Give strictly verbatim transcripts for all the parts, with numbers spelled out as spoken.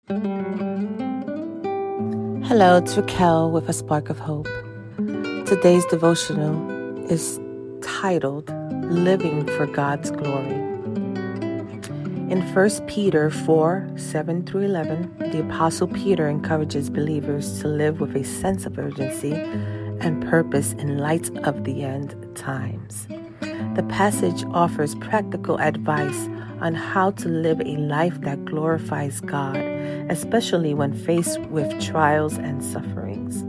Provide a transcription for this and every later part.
Hello, it's Raquel with a Spark of Hope. Today's devotional is titled, Living for God's Glory. In First Peter four, seven through eleven, the Apostle Peter encourages believers to live with a sense of urgency and purpose in light of the end times. The passage offers practical advice on how to live a life that glorifies God, especially when faced with trials and sufferings.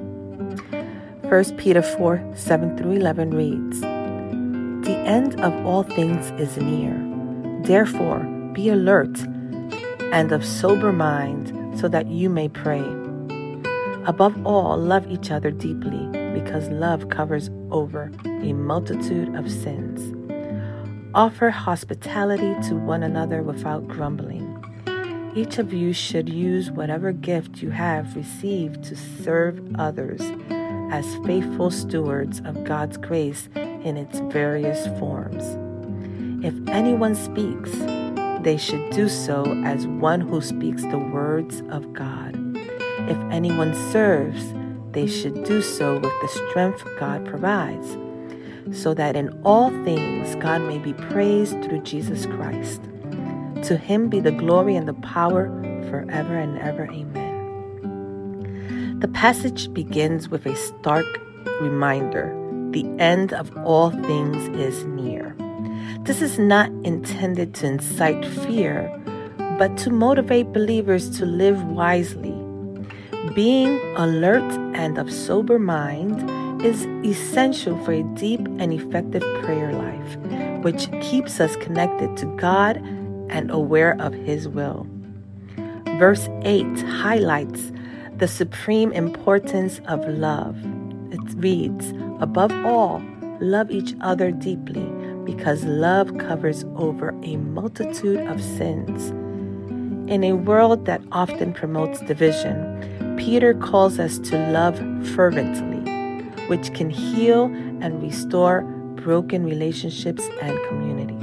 First Peter four, seven through eleven reads, The end of all things is near. Therefore, be alert and of sober mind so that you may pray. Above all, love each other deeply, because love covers over a multitude of sins. Offer hospitality to one another without grumbling. Each of you should use whatever gift you have received to serve others as faithful stewards of God's grace in its various forms. If anyone speaks, they should do so as one who speaks the words of God. If anyone serves, they should do so with the strength God provides, so that in all things God may be praised through Jesus Christ. To him be the glory and the power forever and ever. Amen. The passage begins with a stark reminder. The end of all things is near. This is not intended to incite fear, but to motivate believers to live wisely. Being alert and of sober mind is essential for a deep and effective prayer life, which keeps us connected to God and aware of His will. Verse eight highlights the supreme importance of love. It reads, Above all, love each other deeply, because love covers over a multitude of sins. In a world that often promotes division, Peter calls us to love fervently, which can heal and restore broken relationships and communities.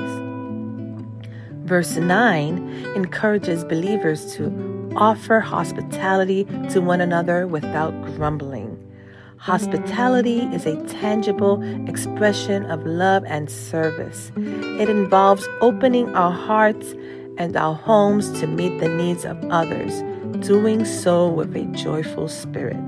Verse nine encourages believers to offer hospitality to one another without grumbling. Hospitality is a tangible expression of love and service. It involves opening our hearts and our homes to meet the needs of others, doing so with a joyful spirit.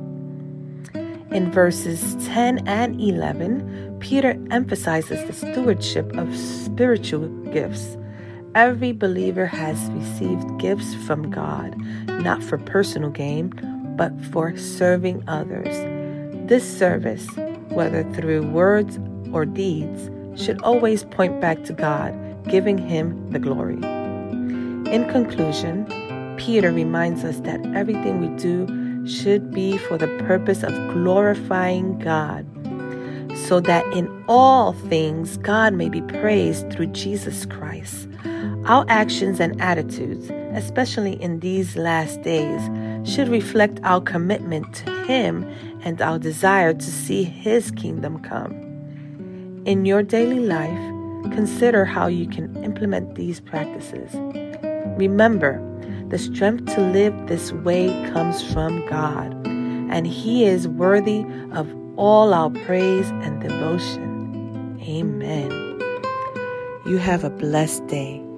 In verses ten and eleven, Peter emphasizes the stewardship of spiritual gifts. Every believer has received gifts from God, not for personal gain, but for serving others. This service, whether through words or deeds, should always point back to God, giving Him the glory. In conclusion, Peter reminds us that everything we do should be for the purpose of glorifying God, so that in all things God may be praised through Jesus Christ. Our actions and attitudes, especially in these last days, should reflect our commitment to Him and our desire to see His kingdom come. In your daily life, consider how you can implement these practices. Remember, the strength to live this way comes from God, and He is worthy of all our praise and devotion. Amen. You have a blessed day.